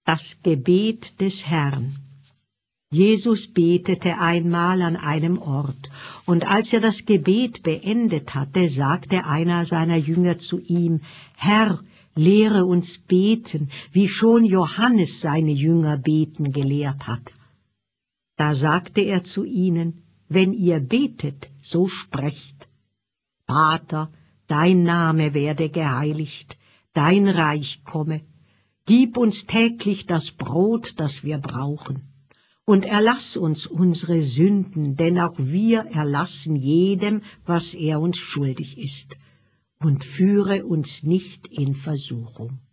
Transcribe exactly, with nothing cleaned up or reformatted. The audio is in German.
Das Gebet des Herrn. Jesus betete einmal an einem Ort, und als er das Gebet beendet hatte, sagte einer seiner Jünger zu ihm: Herr, lehre uns beten, wie schon Johannes seine Jünger beten gelehrt hat. Da sagte er zu ihnen: Wenn ihr betet, so sprecht: Vater, dein Name werde geheiligt, dein Reich komme. Gib uns täglich das Brot, das wir brauchen. Und erlass uns unsere Sünden, denn auch wir erlassen jedem, was er uns schuldig ist. Und führe uns nicht in Versuchung.